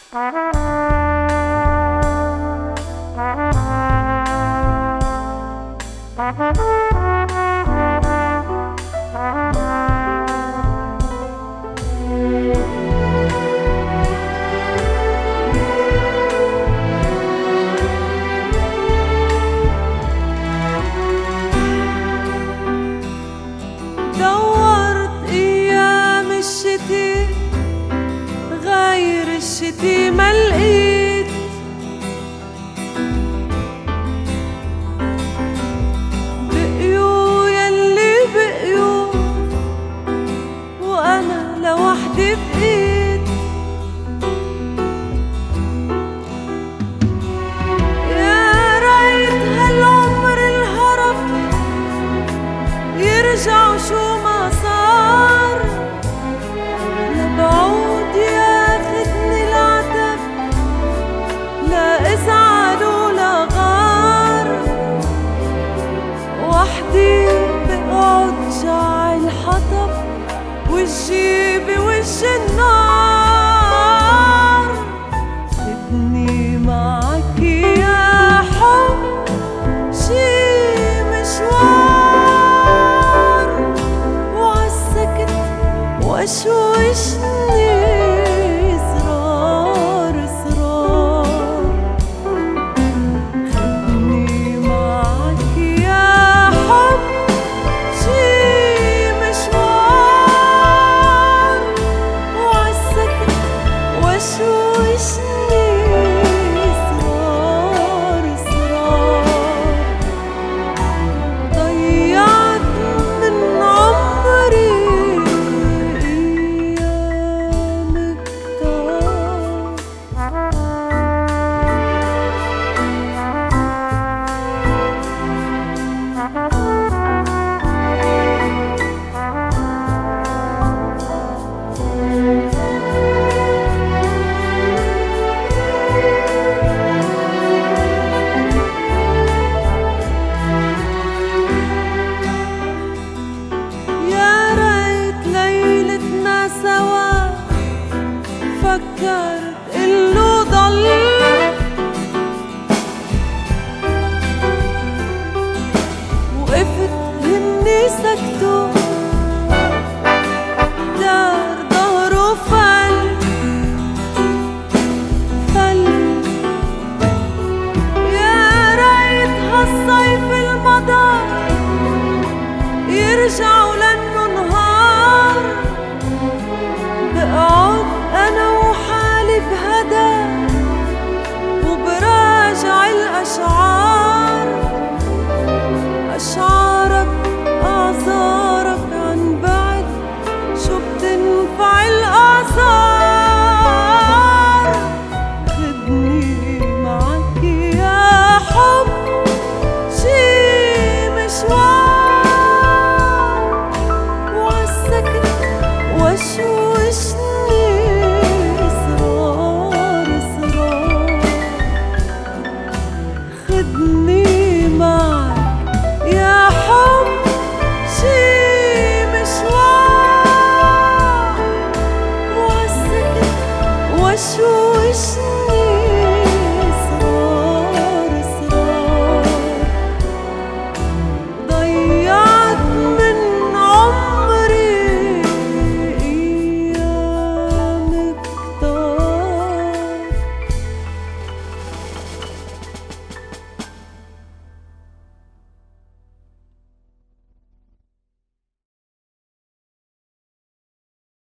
دورت ايام الشتي غير الشتي ما لقيت، بقيوا يلي بقيوا وانا لوحدي بقيت. يا ريت هالعمر الهرب يرجع شو ما صار، لبعود ياخدني العتب لا ازعل ولا غار، وحدي بقعد جاعل حطب وجهي بوجه النار. خدني معك يا حب شي مشوار، وعالسكت وشوشني اسرار اسرار. خدني معك يا حب شي مشوار، وعالسكت وشوشني اسرار اسرار. ضيعت من عمري ايام فكرت إنه ضل، وقفت هني سكتوا دار ظهره فل فل. يا ريت هالصيف المضى يرجعوا لأنه نهار، بقعد أنا وحالي بهدى وبراجع الأشعار. أشعارك أعذارك عن بعد شو بتنفع الآثار. خدني معك يا حب شي مشوار، وعالسكت وشوشني اسرار اسرار. خدني معك يا حب شي مشوار، وعالسكت وشوشني